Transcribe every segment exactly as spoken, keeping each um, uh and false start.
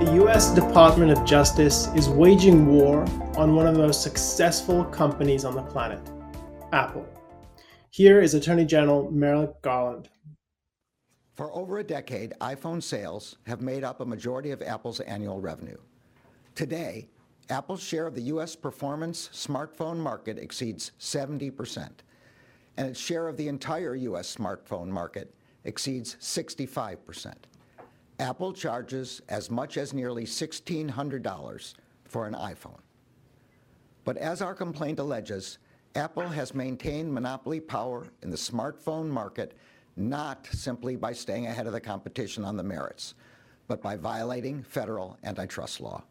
The U S Department of Justice is waging war on one of the most successful companies on the planet, Apple. Here is Attorney General Merrick Garland. For over a decade, iPhone sales have made up a majority of Apple's annual revenue. Today, Apple's share of the U S performance smartphone market exceeds seventy percent, and its share of the entire U S smartphone market exceeds sixty-five percent. Apple charges as much as nearly sixteen hundred dollars for an iPhone. But as our complaint alleges, Apple has maintained monopoly power in the smartphone market not simply by staying ahead of the competition on the merits, but by violating federal antitrust law.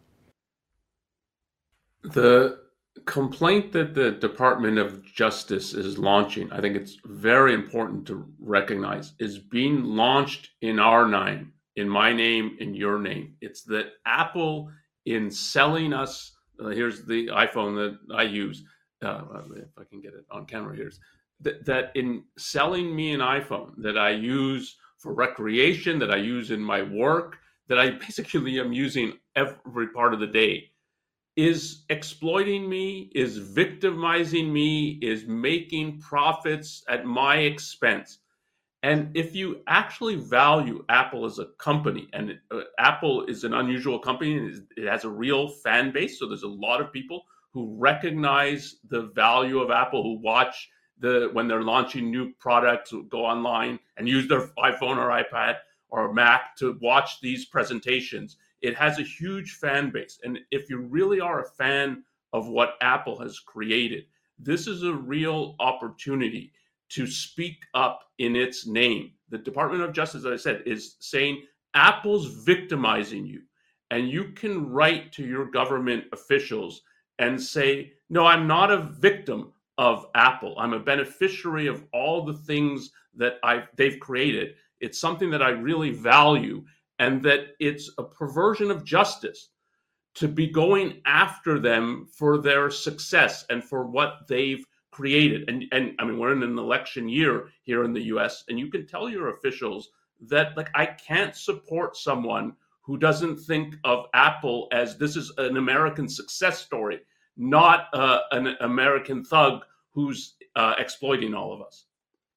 The complaint that the Department of Justice is launching, I think it's very important to recognize, is being launched in our name, in my name, in your name. It's that Apple, in selling us, uh, here's the iPhone that I use, uh, if I can get it on camera here, that, that in selling me an iPhone that I use for recreation, that I use in my work, that I basically am using every part of the day, is exploiting me, is victimizing me, is making profits at my expense. And if you actually value Apple as a company, and uh, Apple is an unusual company, and it has a real fan base, so there's a lot of people who recognize the value of Apple, who watch the when they're launching new products, who go online and use their iPhone or iPad or Mac to watch these presentations. It has a huge fan base. And if you really are a fan of what Apple has created, this is a real opportunity to speak up in its name. The Department of Justice, as I said, is saying Apple's victimizing you. And you can write to your government officials and say, no, I'm not a victim of Apple. I'm a beneficiary of all the things that I've, they've created. It's something that I really value, and that it's a perversion of justice to be going after them for their success and for what they've created. And, and I mean, we're in an election year here in the U S, and you can tell your officials that, like, I can't support someone who doesn't think of Apple as this is an American success story, not uh, an American thug who's uh, exploiting all of us.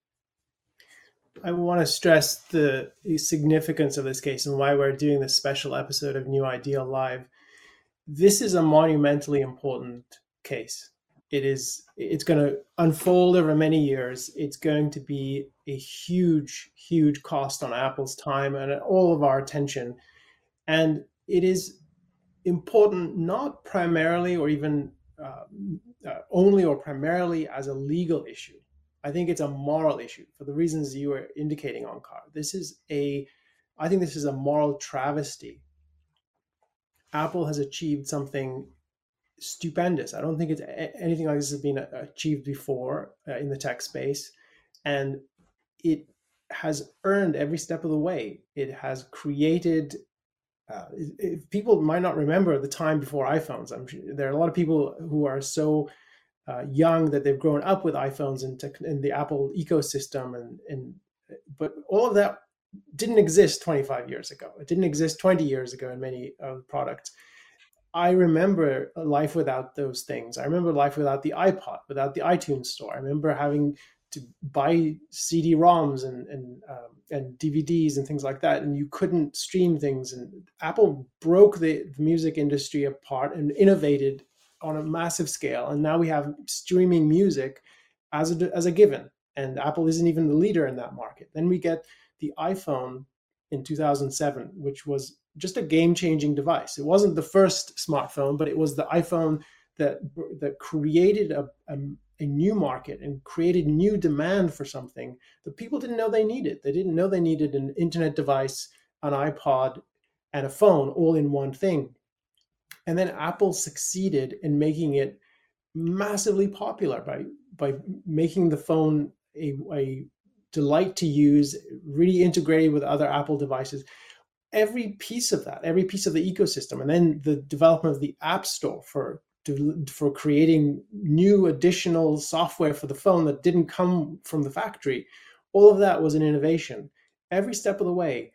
I want to stress the significance of this case and why we're doing this special episode of New Ideal Live. This is a monumentally important case. It is, it's going to unfold over many years. It's going to be a huge, huge cost on Apple's time and all of our attention. And it is important not primarily or even uh, uh, only or primarily as a legal issue. I think it's a moral issue for the reasons you were indicating, Onkar. This is a, I think this is a moral travesty. Apple has achieved something stupendous. I don't think it's anything like this has been achieved before uh, in the tech space. And it has earned every step of the way. It has created, uh, it, people might not remember the time before iPhones. I'm sure there are a lot of people who are so Uh, young that they've grown up with iPhones and tech, in the Apple ecosystem, and, and but all of that didn't exist twenty-five years ago. It didn't exist twenty years ago in many of the products. I remember a life without those things. I remember life without the iPod, without the iTunes store. I remember having to buy C D ROMs and and um, and D V Ds and things like that, and you couldn't stream things. And Apple broke the, the music industry apart and innovated on a massive scale. And now we have streaming music as a, as a given. And Apple isn't even the leader in that market. Then we get the iPhone in two thousand seven, which was just a game-changing device. It wasn't the first smartphone, but it was the iPhone that, that created a, a, a new market and created new demand for something that people didn't know they needed. They didn't know they needed an internet device, an iPod, and a phone all in one thing. And then Apple succeeded in making it massively popular by by making the phone a, a delight to use, really integrated with other Apple devices. Every piece of that, every piece of the ecosystem, and then the development of the App Store for for creating new additional software for the phone that didn't come from the factory. All of that was an innovation. Every step of the way,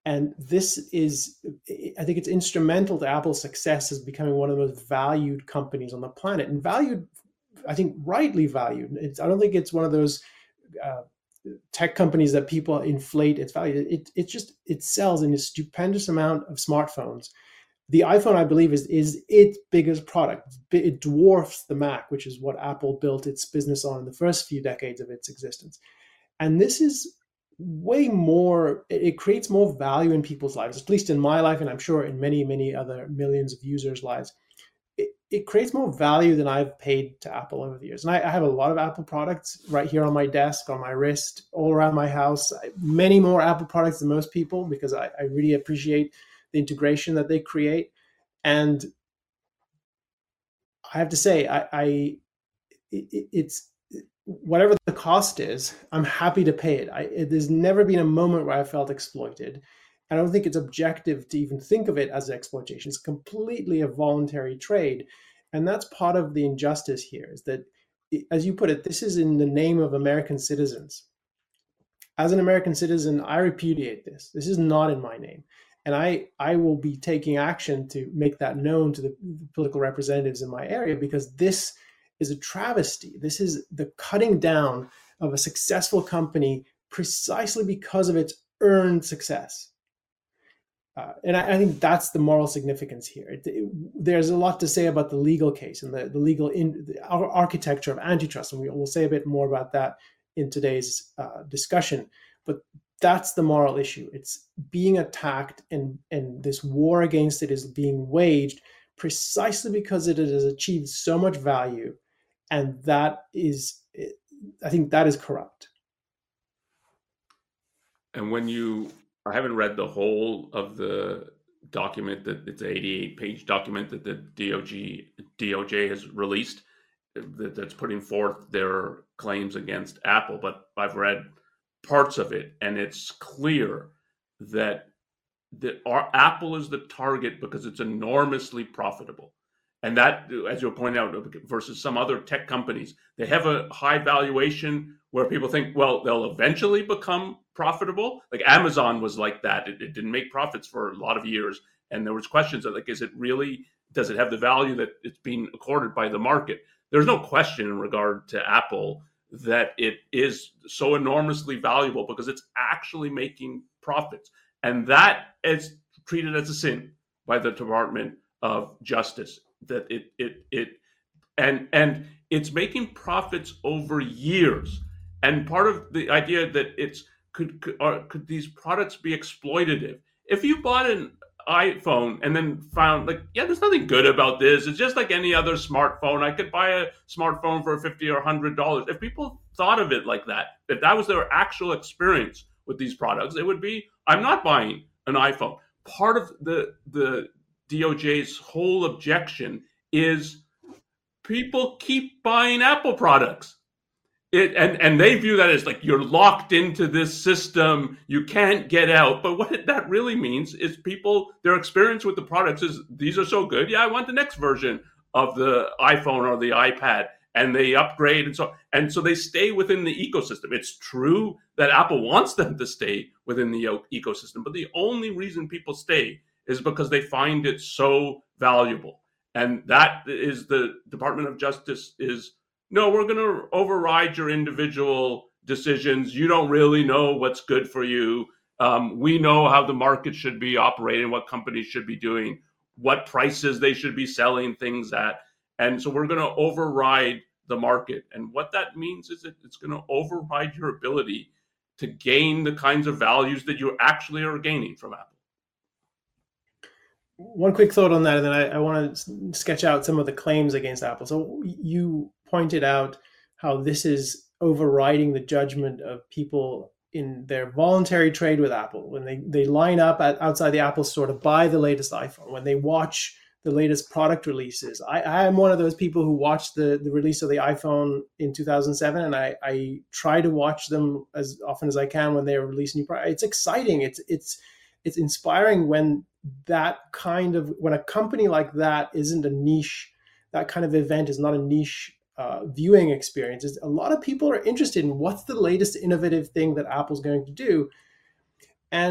And this is, I think it's instrumental to Apple's success as becoming one of the most valued companies on the planet, and valued, I think rightly valued. It's, I don't think it's one of those uh, tech companies that people inflate its value. It, it just, it sells in a stupendous amount of smartphones. The iPhone, I believe, is, is its biggest product. It dwarfs the Mac, which is what Apple built its business on in the first few decades of its existence. And this is way more, it creates more value in people's lives, at least in my life, and I'm sure in many, many other millions of users' lives. It, it creates more value than I've paid to Apple over the years. And I, I have a lot of Apple products right here on my desk, on my wrist, all around my house. Many more Apple products than most people, because I, I really appreciate the integration that they create. And I have to say, I, I it, it's, whatever the cost is, I'm happy to pay it. I, it. There's never been a moment where I felt exploited. I don't think it's objective to even think of it as exploitation. It's completely a voluntary trade. And that's part of the injustice here, is that, as you put it, this is in the name of American citizens. As an American citizen, I repudiate this. This is not in my name. And I, I will be taking action to make that known to the political representatives in my area, because this is a travesty. This is the cutting down of a successful company precisely because of its earned success. Uh, and I, I think that's the moral significance here. It, it, there's a lot to say about the legal case and the, the legal in, the architecture of antitrust, and we will say a bit more about that in today's uh, discussion. But that's the moral issue. It's being attacked, and, and this war against it is being waged precisely because it has achieved so much value. And that is, I think that is corrupt. And when you, I haven't read the whole of the document, that it's an eighty-eight page document that the D O J, D O J has released that, that's putting forth their claims against Apple, but I've read parts of it, and it's clear that the, our, Apple is the target because it's enormously profitable. And that, as you'll point out, versus some other tech companies, they have a high valuation where people think, well, they'll eventually become profitable. Like Amazon was like that. It, it didn't make profits for a lot of years. And there was questions of like, is it really, does it have the value that it's being accorded by the market? There's no question in regard to Apple that it is so enormously valuable because it's actually making profits. And that is treated as a sin by the Department of Justice. That it it it and and it's making profits over years. And part of the idea that it's could could, or could these products be exploitative? If you bought an iPhone and then found like, yeah, there's nothing good about this, it's just like any other smartphone, I could buy a smartphone for fifty or one hundred dollars. If people thought of it like that, if that was their actual experience with these products, it would be, I'm not buying an iPhone. Part of the the D O J's whole objection is people keep buying Apple products. It, and, and they view that as like, you're locked into this system, you can't get out. But what it, that really means is people, their experience with the products is, these are so good, yeah, I want the next version of the iPhone or the iPad, and they upgrade. And so, and so they stay within the ecosystem. It's true that Apple wants them to stay within the ecosystem, but the only reason people stay is because they find it so valuable. And that is the Department of Justice is, no, we're going to override your individual decisions. You don't really know what's good for you. Um, we know how the market should be operating, what companies should be doing, what prices they should be selling things at. And so we're going to override the market. And what that means is that it's going to override your ability to gain the kinds of values that you actually are gaining from Apple. One quick thought on that, and then I, I want to sketch out some of the claims against Apple. So you pointed out how this is overriding the judgment of people in their voluntary trade with Apple. When they, they line up at, outside the Apple store to buy the latest iPhone, when they watch the latest product releases. I, I am one of those people who watched the, the release of the iPhone in two thousand seven, and I, I try to watch them as often as I can when they release new products. It's exciting. It's it's it's inspiring when that kind of, when a company like that isn't a niche, that kind of event is not a niche uh, viewing experience. It's, a lot of people are interested in what's the latest innovative thing that Apple's going to do. And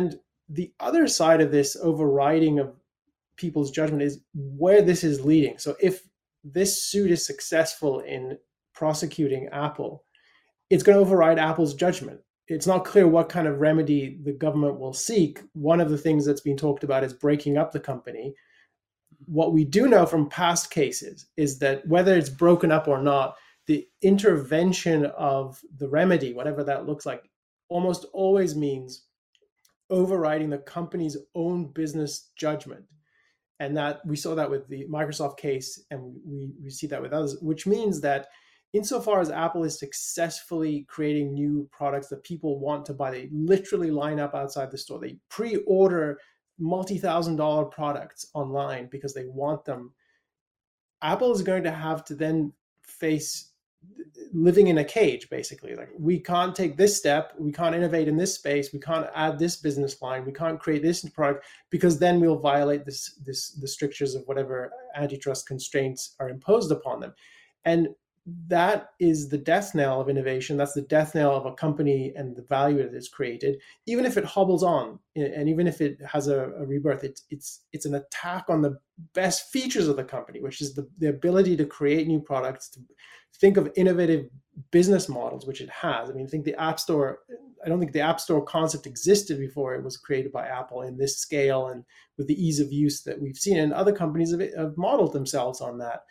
the other side of this overriding of people's judgment is where this is leading. So if this suit is successful in prosecuting Apple, it's going to override Apple's judgment. It's not clear what kind of remedy the government will seek. One of the things that's been talked about is breaking up the company. What we do know from past cases is that whether it's broken up or not, the intervention of the remedy, whatever that looks like, almost always means overriding the company's own business judgment. And that we saw that with the Microsoft case, and we, we see that with others, which means that insofar as Apple is successfully creating new products that people want to buy, they literally line up outside the store. They pre-order multi-thousand dollar products online because they want them. Apple is going to have to then face living in a cage, basically. Like, we can't take this step, we can't innovate in this space, we can't add this business line, we can't create this product, because then we'll violate this, this the strictures of whatever antitrust constraints are imposed upon them. And that is the death knell of innovation. That's the death knell of a company and the value that is created. Even if it hobbles on, and even if it has a, a rebirth, it's it's it's an attack on the best features of the company, which is the, the ability to create new products, to think of innovative business models, which it has. I mean, I think the App Store, I don't think the App Store concept existed before it was created by Apple in this scale and with the ease of use that we've seen. And other companies have, have modeled themselves on that.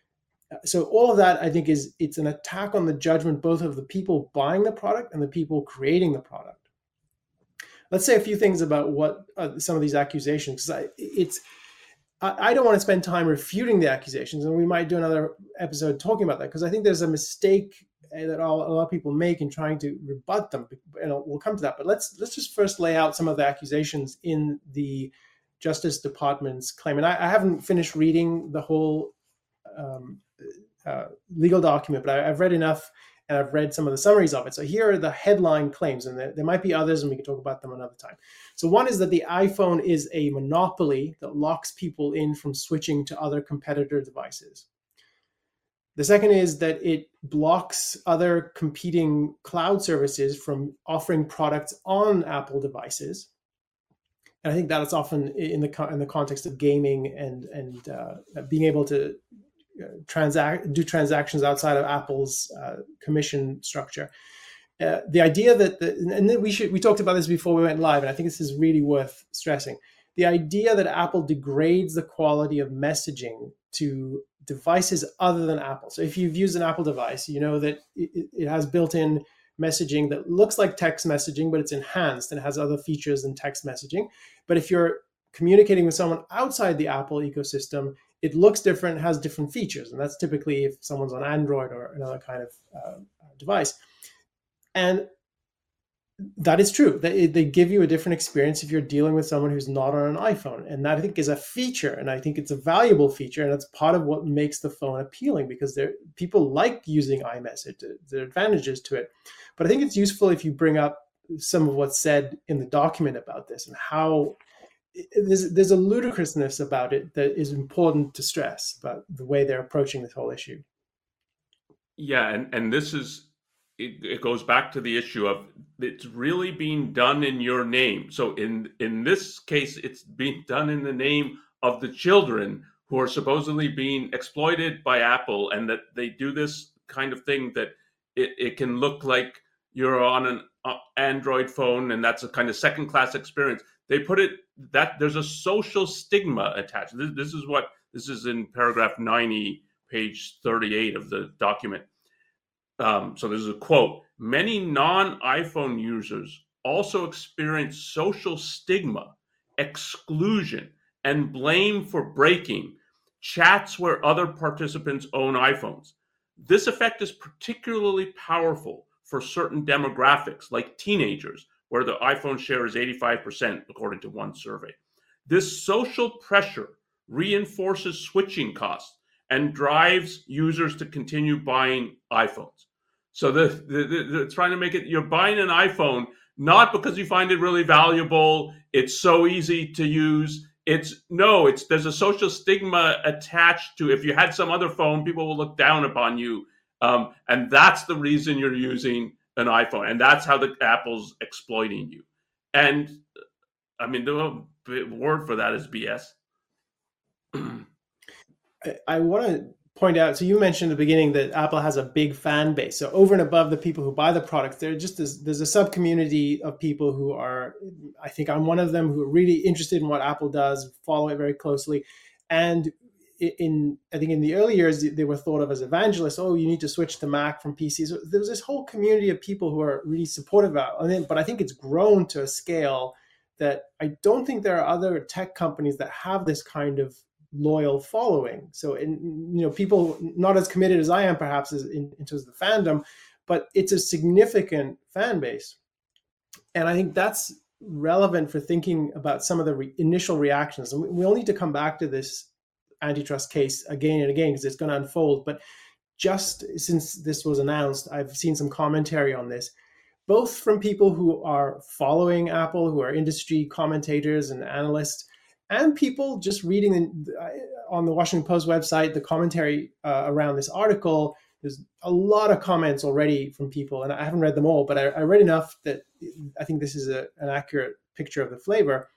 So all of that, I think, is it's an attack on the judgment both of the people buying the product and the people creating the product. Let's say a few things about what uh, some of these accusations, because I, it's I, I don't want to spend time refuting the accusations, and we might do another episode talking about that, because I think there's a mistake that all, a lot of people make in trying to rebut them, and we'll come to that. But let's let's just first lay out some of the accusations in the Justice Department's claim. And I, I haven't finished reading the whole Um, uh, legal document, but I, I've read enough, and I've read some of the summaries of it. So here are the headline claims, and there, there might be others, and we can talk about them another time. So one is that the iPhone is a monopoly that locks people in from switching to other competitor devices. The second is that it blocks other competing cloud services from offering products on Apple devices. And I think that is often in the in the context of gaming and and uh, being able to transact do transactions outside of Apple's uh, commission structure. Uh, the idea that the, and then we should we talked about this before we went live, and I think this is really worth stressing. The idea that Apple degrades the quality of messaging to devices other than Apple. So if you've used an Apple device, you know that it, it has built-in messaging that looks like text messaging, but it's enhanced and has other features than text messaging. But if you're communicating with someone outside the Apple ecosystem, it looks different, has different features. And that's typically if someone's on Android or another kind of uh, device. And that is true. They, they give you a different experience if you're dealing with someone who's not on an iPhone. And that, I think, is a feature. And I think it's a valuable feature. And that's part of what makes the phone appealing, because people like using iMessage. There are advantages to it. But I think it's useful if you bring up some of what's said in the document about this and how there's, there's a ludicrousness about it that is important to stress about the way they're approaching this whole issue. Yeah, and, and this is, it, it goes back to the issue of it's really being done in your name. So in, in this case, it's being done in the name of the children who are supposedly being exploited by Apple, and that they do this kind of thing that it, it can look like you're on an uh, Android phone, and that's a kind of second-class experience. They put it that there's a social stigma attached. This, this is what this is in paragraph ninety, page thirty-eight of the document. Um, so there's a quote: many non-iPhone users also experience social stigma, exclusion, and blame for breaking chats where other participants own iPhones. This effect is particularly powerful for certain demographics, like teenagers, where the iPhone share is eighty-five percent, according to one survey. This social pressure reinforces switching costs and drives users to continue buying iPhones. So the, the, the, they're trying to make it, you're buying an iPhone, not because you find it really valuable, it's so easy to use. It's no, it's there's a social stigma attached to, if you had some other phone, people will look down upon you. Um, and that's the reason you're using an iPhone. And that's how the Apple's exploiting you. And I mean, the word for that is B S. I want to point out, so you mentioned at the beginning that Apple has a big fan base. So over and above the people who buy the products, there just is, there's a sub community of people who are, I think I'm one of them, who are really interested in what Apple does, follow it very closely. And in, I think in the early years, they were thought of as evangelists. Oh, you need to switch to Mac from P Cs. So there's this whole community of people who are really supportive of it. But I think it's grown to a scale that I don't think there are other tech companies that have this kind of loyal following. So, in, you know, people not as committed as I am, perhaps, as in, in terms of the fandom, but it's a significant fan base. And I think that's relevant for thinking about some of the re- initial reactions. And we'll need to come back to this antitrust case again and again because it's going to unfold. But just since this was announced, I've seen some commentary on this, both from people who are following Apple, who are industry commentators and analysts, and people just reading on the Washington Post website, the commentary uh, around this article. There's a lot of comments already from people, and I haven't read them all, but I, I read enough that I think this is a, an accurate picture of the flavor.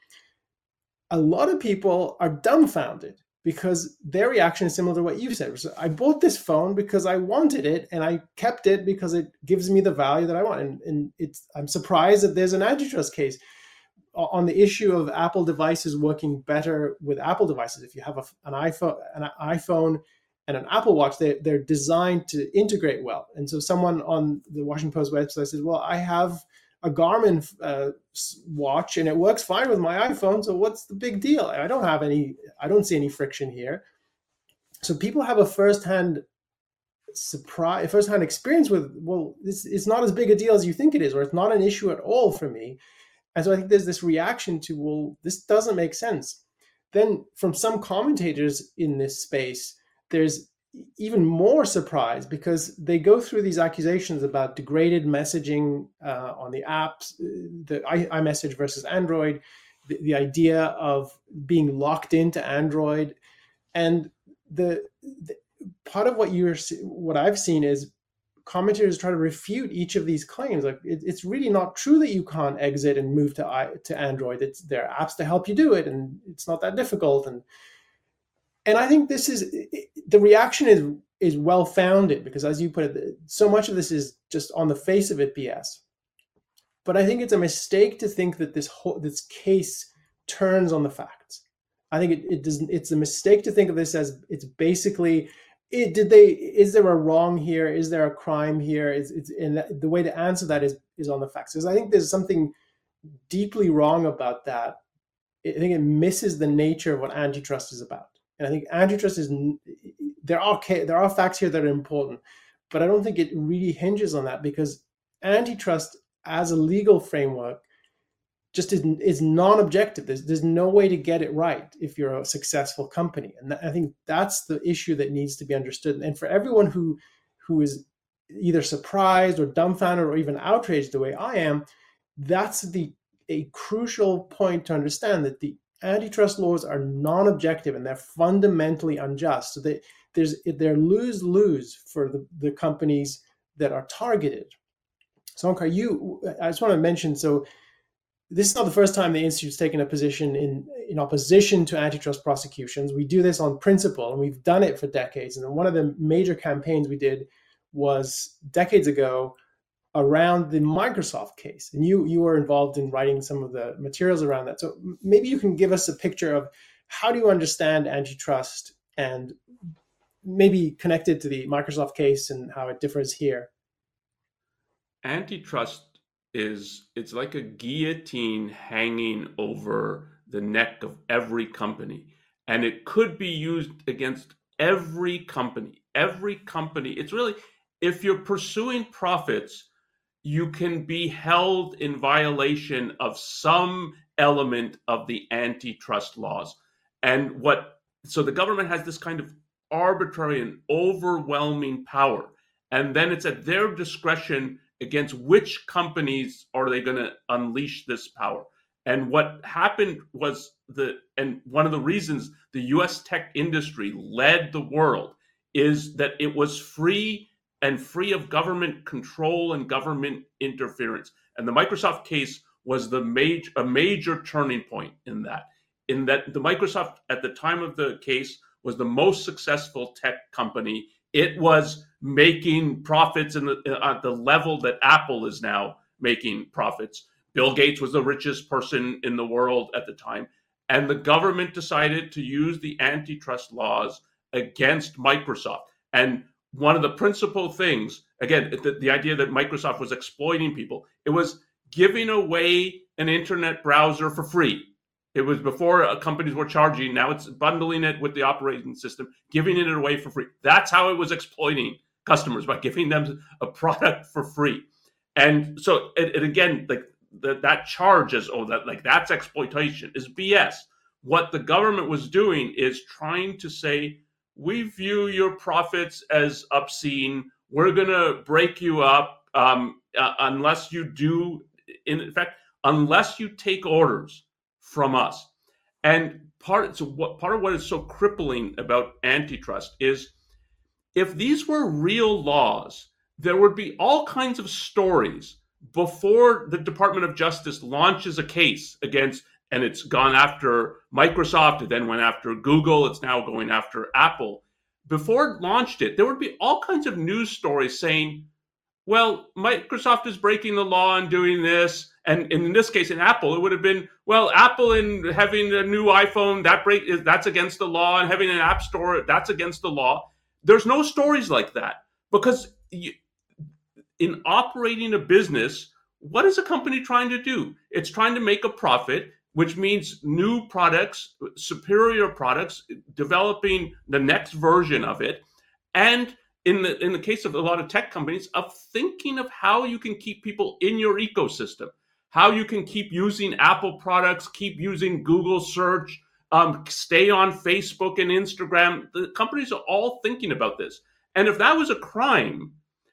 A lot of people are dumbfounded because their reaction is similar to what you said. So I bought this phone because I wanted it, and I kept it because it gives me the value that I want. And, and it's I'm surprised that there's an antitrust case on the issue of Apple devices working better with Apple devices. If you have a, an iPhone, an iPhone and an Apple Watch, they, they're designed to integrate well. And so someone on the Washington Post website says, well, I have a Garmin uh, watch and it works fine with my iPhone. So what's the big deal? I don't have any, I don't see any friction here. So people have a firsthand surprise, firsthand experience with, well, this it's not as big a deal as you think it is, or it's not an issue at all for me. And so I think there's this reaction to, well, this doesn't make sense. Then from some commentators in this space, there's even more surprise because they go through these accusations about degraded messaging uh, on the apps, the iMessage versus Android, the, the idea of being locked into Android. And the, the part of what you're, what I've seen is commentators try to refute each of these claims. Like it, it's really not true that you can't exit and move to I, to Android. It's there are apps to help you do it, and it's not that difficult. And and I think this is the reaction is is well founded because, as you put it, so much of this is just on the face of it B S. But I think it's a mistake to think that this whole this case turns on the facts. I think it, it doesn't. It's a mistake to think of this as it's basically. It, did they? Is there a wrong here? Is there a crime here? Is it's and that, the way to answer that is is on the facts. Because I think there's something deeply wrong about that. I think it misses the nature of what antitrust is about. And I think antitrust is there are there are facts here that are important, but I don't think it really hinges on that because antitrust as a legal framework just is, is non-objective. There's, there's no way to get it right if you're a successful company. And I think that's the issue that needs to be understood. And for everyone who who is either surprised or dumbfounded or even outraged the way I am, that's the a crucial point to understand that the antitrust laws are non-objective and they're fundamentally unjust. So they, there's they're lose-lose for the, the companies that are targeted. So Onkar, you, I just want to mention, so this is not the first time the Institute's taken a position in, in opposition to antitrust prosecutions. We do this on principle, and we've done it for decades. And one of the major campaigns we did was decades ago around the Microsoft case. And you, you were involved in writing some of the materials around that. So maybe you can give us a picture of how do you understand antitrust and maybe connected to the Microsoft case and how it differs here. Antitrust is it's like a guillotine hanging over the neck of every company, and it could be used against every company every company it's really, if you're pursuing profits, you can be held in violation of some element of the antitrust laws. And what so the government has this kind of arbitrary and overwhelming power, and then it's at their discretion against which companies are they going to unleash this power. And what happened was the, and one of the reasons the U S tech industry led the world is that it was free and free of government control and government interference. And the Microsoft case was the major a major turning point in that. In that the Microsoft at the time of the case was the most successful tech company. It was making profits in the, at the level that Apple is now making profits. Bill Gates was the richest person in the world at the time. And the government decided to use the antitrust laws against Microsoft. And one of the principal things, again, the, the idea that Microsoft was exploiting people, it was giving away an internet browser for free. It was before uh, companies were charging. Now it's bundling it with the operating system, giving it away for free. That's how it was exploiting customers, by giving them a product for free. And so, it, it again, like the, that charge is, oh, that like that's exploitation, is B S. What the government was doing is trying to say, we view your profits as obscene. We're going to break you up um, uh, unless you do, in fact, unless you take orders from us. And part, so what, part of what is so crippling about antitrust is, if these were real laws, there would be all kinds of stories before the Department of Justice launches a case against, and it's gone after Microsoft, it then went after Google, it's now going after Apple. Before it launched it, there would be all kinds of news stories saying, well, Microsoft is breaking the law and doing this. And in this case, in Apple, it would have been, well, Apple in having a new iPhone, that break is that's against the law, and having an app store, that's against the law. There's no stories like that, because you, in operating a business, what is a company trying to do? It's trying to make a profit, which means new products, superior products, developing the next version of it. And in the in the case of a lot of tech companies, of thinking of how you can keep people in your ecosystem, how you can keep using Apple products, keep using Google search, um, stay on Facebook and Instagram. The companies are all thinking about this. And if that was a crime,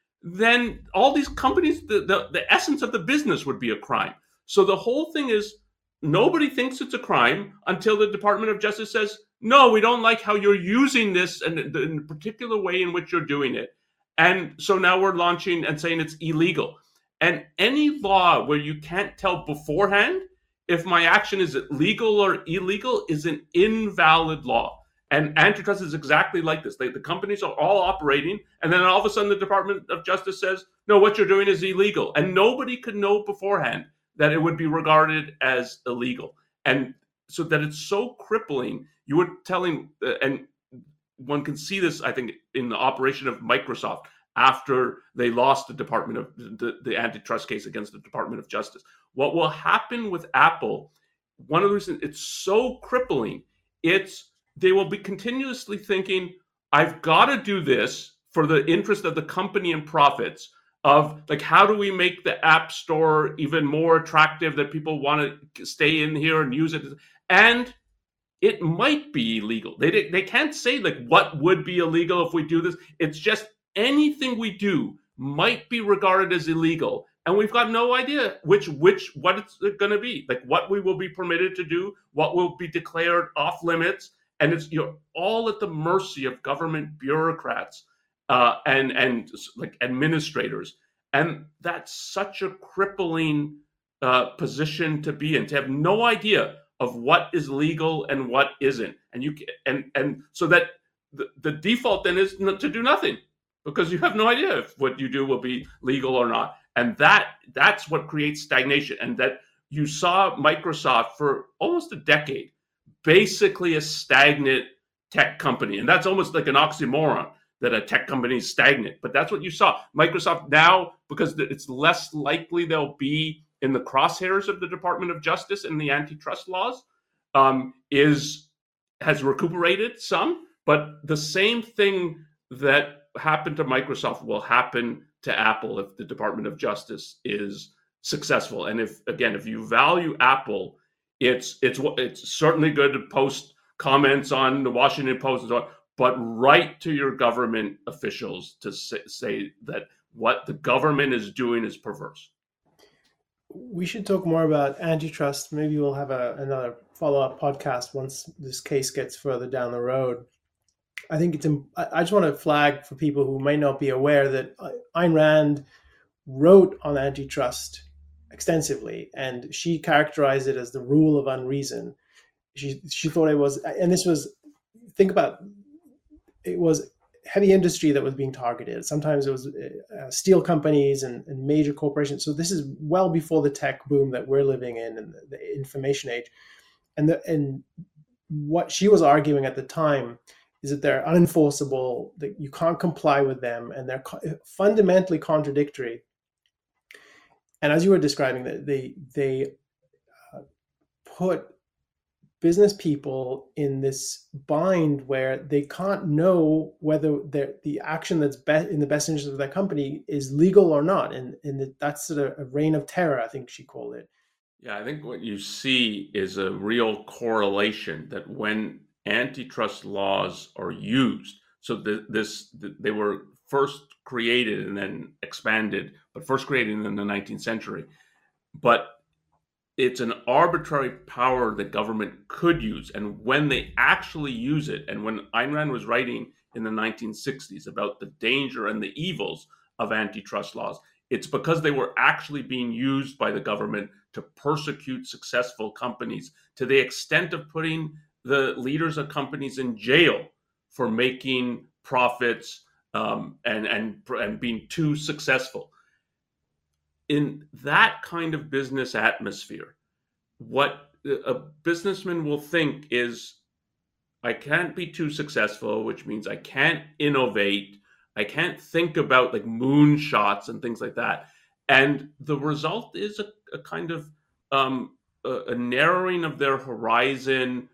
then all these companies, the, the, the essence of the business would be a crime. So the whole thing is, nobody thinks it's a crime until the Department of Justice says, no, we don't like how you're using this and in the particular way in which you're doing it. And so now we're launching and saying it's illegal. And any law where you can't tell beforehand if my action is legal or illegal is an invalid law. And antitrust is exactly like this. They, the companies are all operating, and then all of a sudden the Department of Justice says, no, what you're doing is illegal. And nobody could know beforehand that it would be regarded as illegal. And so that it's so crippling. You were telling, uh, and one can see this, I think, in the operation of Microsoft after they lost the Department of the, the antitrust case against the Department of Justice. What will happen with Apple, one of the reasons it's so crippling, it's they will be continuously thinking, I've got to do this for the interest of the company and profits, of like, how do we make the App Store even more attractive that people want to stay in here and use it? And it might be illegal. They they can't say like what would be illegal if we do this. It's just anything we do might be regarded as illegal. And we've got no idea which, which, what it's going to be, like what we will be permitted to do, what will be declared off limits. And it's, you're all at the mercy of government bureaucrats uh, and, and like administrators. And that's such a crippling uh, position to be in, to have no idea of what is legal and what isn't. And you and, and so that the, the default then is to do nothing, because you have no idea if what you do will be legal or not. And that that's what creates stagnation. And that you saw Microsoft for almost a decade, basically a stagnant tech company. And that's almost like an oxymoron, that a tech company is stagnant. But that's what you saw. Microsoft now, because it's less likely they'll be in the crosshairs of the Department of Justice and the antitrust laws, um, is has recuperated some. But the same thing that happened to Microsoft will happen to Apple if the Department of Justice is successful. And if, again, if you value Apple, it's it's it's certainly good to post comments on the Washington Post and so on, but write to your government officials to say, say that what the government is doing is perverse. We should talk more about antitrust. Maybe we'll have a, another follow-up podcast once this case gets further down the road. I think it's. I just want to flag for people who may not be aware that Ayn Rand wrote on antitrust extensively, and she characterized it as the rule of unreason. She she thought it was, and this was, think about, it was heavy industry that was being targeted. Sometimes it was uh, steel companies and, and major corporations. So this is well before the tech boom that we're living in and the, the information age. And the, and what she was arguing at the time is that they're unenforceable, that you can't comply with them, and they're co- fundamentally contradictory. And as you were describing, that they they uh, put business people in this bind where they can't know whether the action that's be- in the best interest of their company is legal or not. And, and that's sort of a reign of terror, I think she called it. Yeah, I think what you see is a real correlation that when antitrust laws are used, so the, this the, they were first created and then expanded, but first created in the nineteenth century. But it's an arbitrary power that government could use. And when they actually use it, and when Ayn Rand was writing in the nineteen sixties about the danger and the evils of antitrust laws, it's because they were actually being used by the government to persecute successful companies to the extent of putting the leaders of companies in jail for making profits um, and, and, and being too successful. In that kind of business atmosphere, what a businessman will think is, I can't be too successful, which means I can't innovate. I can't think about like moonshots and things like that. And the result is a, a kind of um, a, a narrowing of their horizon,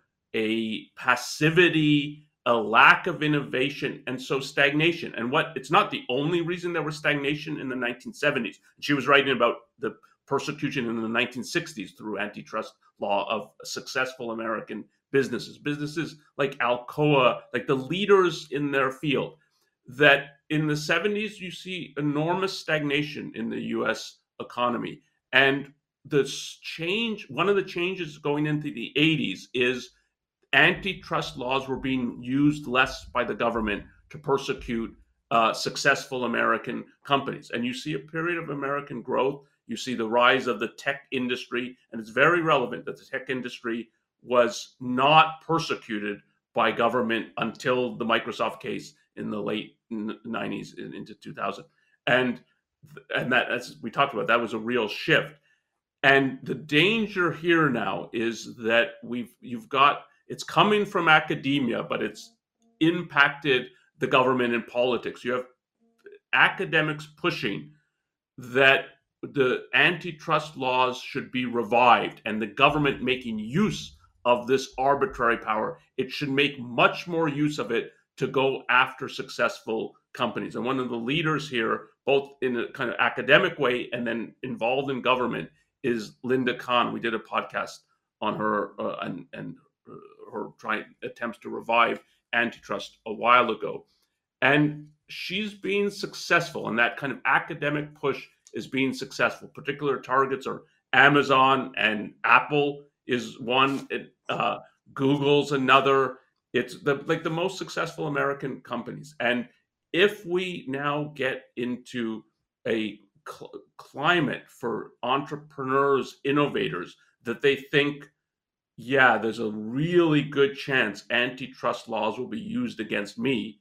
a passivity, a lack of innovation, and so stagnation. And what it's not the only reason there was stagnation in the nineteen seventies. She was writing about the persecution in the nineteen sixties through antitrust law of successful American businesses, businesses like Alcoa, like the leaders in their field. That in the seventies, you see enormous stagnation in the U S economy. And the change, one of the changes going into the eighties is antitrust laws were being used less by the government to persecute uh, successful American companies. And you see a period of American growth. You see the rise of the tech industry. And it's very relevant that the tech industry was not persecuted by government until the Microsoft case in the late nineties into two thousand. And, and that, as we talked about, that was a real shift. And the danger here now is that we've you've got, it's coming from academia, but it's impacted the government and politics. You have academics pushing that the antitrust laws should be revived and the government making use of this arbitrary power. It should make much more use of it to go after successful companies. And one of the leaders here, both in a kind of academic way and then involved in government, is Linda Kahn. We did a podcast on her uh, and, and uh, her trying attempts to revive antitrust a while ago. And she's being successful, and that kind of academic push is being successful. Particular targets are Amazon and Apple is one, uh, Google's another. It's the like the most successful American companies. And if we now get into a cl- climate for entrepreneurs, innovators, that they think, yeah, there's a really good chance antitrust laws will be used against me,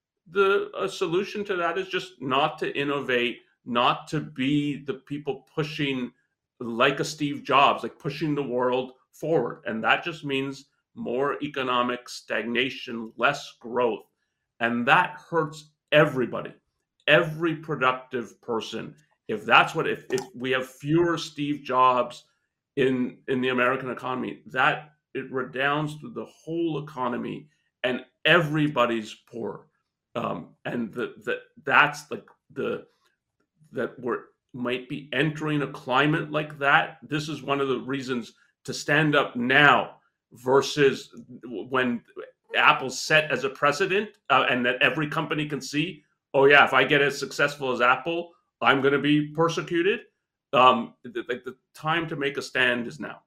the a solution to that is just not to innovate, not to be the people pushing like a Steve Jobs, like pushing the world forward. And that just means more economic stagnation, less growth. And that hurts everybody, every productive person. If that's what, if, if we have fewer Steve Jobs in, in the American economy, that it redounds to the whole economy and everybody's poor. Um, and the, the, that's like the, that we're might be entering a climate like that. This is one of the reasons to stand up now versus when Apple's set as a precedent uh, and that every company can see, oh yeah, if I get as successful as Apple, I'm going to be persecuted. Um, the, the, the time to make a stand is now.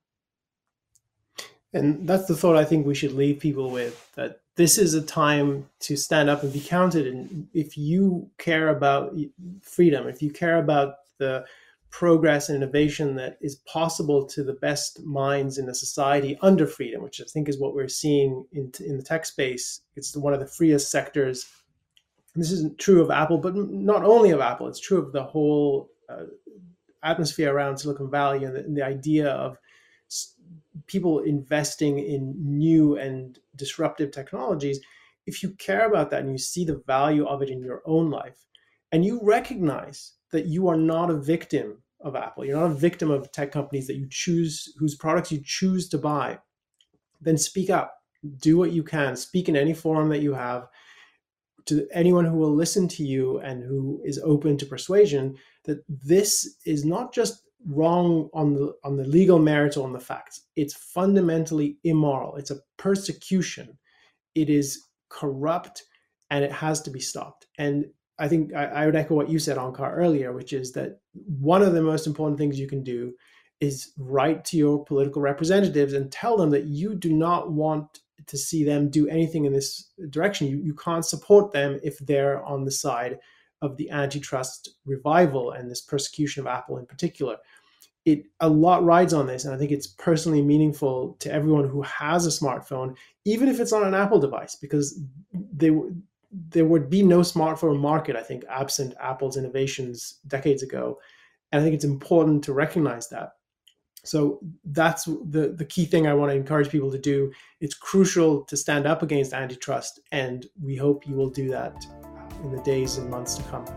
And that's the thought I think we should leave people with, that this is a time to stand up and be counted. And if you care about freedom, if you care about the progress and innovation that is possible to the best minds in a society under freedom, which I think is what we're seeing in, in the tech space. It's one of the freest sectors. And this isn't true of Apple, but not only of Apple, it's true of the whole uh, atmosphere around Silicon Valley, and the, and the idea of s- people investing in new and disruptive technologies. If you care about that and you see the value of it in your own life, and you recognize that you are not a victim of Apple, you're not a victim of tech companies that you choose, whose products you choose to buy, then speak up. Do what you can. Speak in any forum that you have to anyone who will listen to you and who is open to persuasion that this is not just wrong on the on the legal merits or on the facts. It's fundamentally immoral. It's a persecution. It is corrupt, and it has to be stopped. And I think I, I would echo what you said, Onkar, earlier, which is that one of the most important things you can do is write to your political representatives and tell them that you do not want to see them do anything in this direction. You, you can't support them if they're on the side of the antitrust revival and this persecution of Apple in particular. It a lot rides on this, and I think it's personally meaningful to everyone who has a smartphone, even if it's on an Apple device, because they there would be no smartphone market, I think, absent Apple's innovations decades ago. And I think it's important to recognize that. So that's the, the key thing I want to encourage people to do. It's crucial to stand up against antitrust, and we hope you will do that in the days and months to come.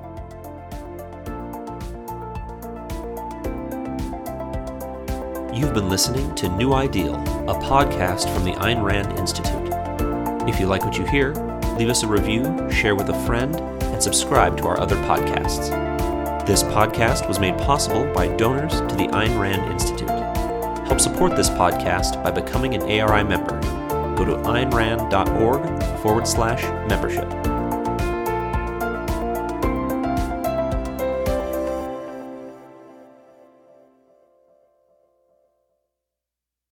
You've been listening to New Ideal, a podcast from the Ayn Rand Institute. If you like what you hear, leave us a review, share with a friend, and subscribe to our other podcasts. This podcast was made possible by donors to the Ayn Rand Institute. Help support this podcast by becoming an A R I member. Go to aynrand.org forward slash membership.